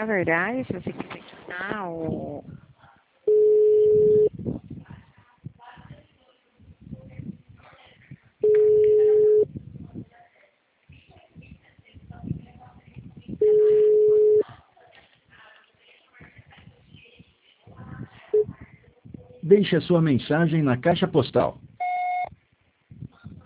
Na verdade, se você quiser tirar o... Deixe a sua mensagem na caixa postal